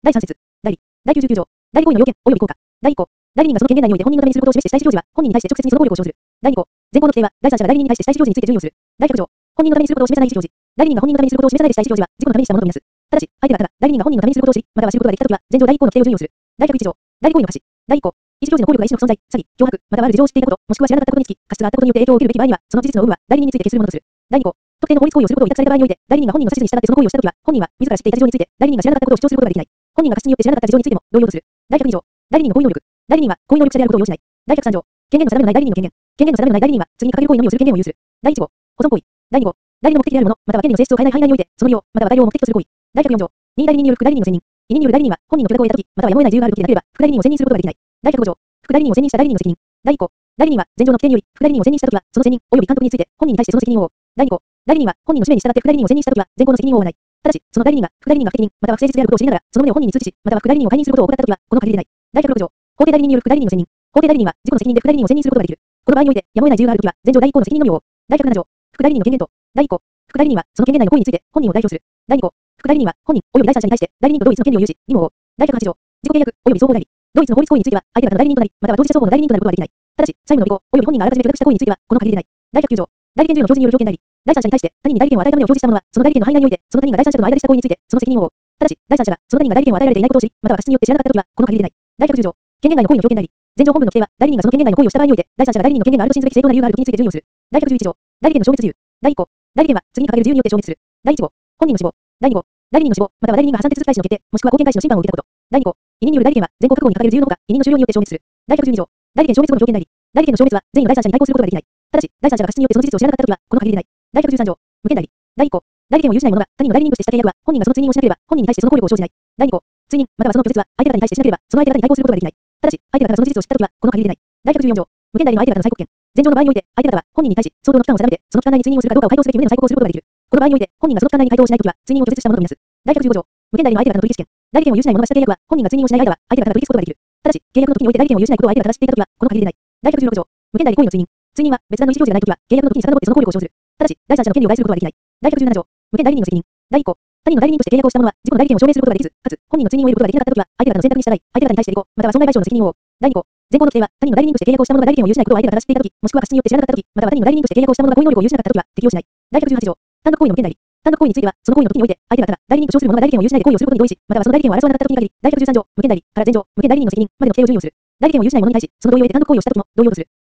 第3節。代理。第99条。代理行為の要件、及び効果。第1項。代理人がその権限内において本人のためにすることを示して主体意思表示は、本人に対して直接にその効力を生じる。第2項。前項の規定は、第三者が代理人に対して主体意思表示について準用する。第100条。本人のためにすることを示さない意思表示。代理人が本人のためにすることを示さないで主体意思表示は、自己のためにしたものとみなす。ただし、相手が代理人が本人のためにすることを知り、または知ることができたときは、前条第1項の規定を準用する。第101条。代理行為の可視。第1項。意思表示の効力が意思の不存在、詐欺、脅迫、またはある事情を知っていたこと、もしくは知らなかったことにつき、過失があったことによって影響を受けるべき場合には、その事実の有無は代理人について決するものとする。第2項。特定の法律行為をすることを委託された場合において、代理人が本人の指図に従ってその行為をしたときは、本人は自ら知っていた事情について、代理人が知らなかったことを主張することができない。本人が過失によって知らなかった事情についても同様とする。第102条。代理人の行為能力。代理人は行為能力者であることを要しない。第103条。権限の定めのない代理人の権限。権限の定めのない代理人は、次に掲げる行為のみをする権限を有する。第1号。保存行為。第2号。代理の目的であるもの、または権利の性質を変えない範囲内において、その利用、または代用を目的とする行為。第104条。任意代理人による副代理人の選任。委任による代理人は、本人の許諾を得たとき、またはやむを得ない理由があるときでなければ、副代理人を選任することができない。第105条。副代理人を選任した代理人の責任。第1項。代理人は、前条の規定により、副代理人を選任したときは、その選任、及び監督について、本人に対してその責任を負う。第2項。代理人は、本人の使命に従って副代理人を選任したときは、前項の責任を負わない。ただし、その代理人が、副代理人が不適任、または不誠実であることを知りながら、その旨を本人に通知し、または副代理人を解任することを怠ったときは、この限りでない。第106条。法定代理人による副代理人の選任。法定代理人は、自己の責任で副代理人を選任することができる。この場合において、やむを得ない理由があるときは、前条第1項の責任のみを負う。第107条。副代理人の権限と。第1項。副代理人は、その権限内の行為について、本人を代表する。第2項。副代理人は、本人、及び第三者に対して、代理人と同一の権利を有し、義務を負う。第108条。自己契約、及び相互代理。同一の法律行為については、相手方の代理人となり、または当事者双方の代理人となることはできない。ただし、債務の履行、及び本人があらかじめ許諾した行為については、この限りでない。第109条。代理権授与の表示による条件代理。第三者に対して、他人に代理権を与えた旨を表示した者は、その代理権の範囲内において、その他人が第三者との間でした行為について、その責任を負う。ただし、第三者が、その他人が代理権を与えられていないことを知り、または過失によって知らなかったときは、この限りでない。第110条。権限外の行為の条件代理。前条本文の規定は、代理人がその権限外の行為をした場合において、第三者が代理人の権限があると信ずべき正当な理由があるときについて準用する。第111条。代理権の消滅自由。第1項。代理権は、次に掲げる自由によって消滅する。第1号。本人の死亡。第2号。代理人の死亡、または代理人が破産手続き開始の決定、もしくは公権開始の審判を受けたこと。第2項。委任による代理権は、前項覚悟に掲げる自由のほか、委任の終了によって消滅する。第112条。代理権消滅後の条件代理。代理権の消滅は、善意の第三者に対抗することができない。ただし、第三者が過失によってその事実を知らなかったときは、この限りでない。第113条。無権代理。第1項。代理権を有しない者が他人の代理人としてした契約は、本人がその追認をしなければ、本人に対してその効力を生じない。第2項。追認、またはその拒絶は、相手方に対してしなければ、その相手方に対抗することができない。ただし、相手方がその事実を知ったときは、この限りでない。第114条。無権代理の相手方の催告権。前条の場合において、相手方は本人に対し、相当の期間を定めて、その期間内に追認をするかどうかを回答すべき旨の催告をすることができる。この場合において、本人がその期間内に回答をしないときは、追認を拒絶したものとみなす。第115条。無権代理の相手方の取引権。代理権を有しない者がした契約は、本人が追認をしない間は、相手方から取り消すことができる。ただし、契約の時において代理権を有しないことを相手方が知っていたときは、この限りでない。第116条。無権代理行為の追認。追認は、別段の意思表示がないときは、契約の時に遡ってその効力を生ずる。ただし、第三者の権利を害することはできない。第117条。無権代理人の責任。第1項。他人の代理人として契約をした者は、自己の代理権を証明することができず、かつ、本人の追認を得ることができなかったときは、相手方の選択に従い、相手方に対して履行、または損害賠償の責任を負う。第2項。前項の規定は、他人の代理人として契約をした者が代理権を有しないことを相手方が知っていたとき、もしくは過失によって知らなかったとき、または他人の代理人として契約をした者が行為能力を有しなかったときは、適用しない。第118条。単独行為の無権代理。単独行為については、その行為の時において、相手方が代理人と称する者が代理権を有しないで行為をすることに同意し、またはその代理権を争わなかったときに限り、第113条、無権代理から前条、無権代理人の責任までの規定を準用する。代理権を有しない者に対し、その同意を得て単独行為をしたときも同様とする。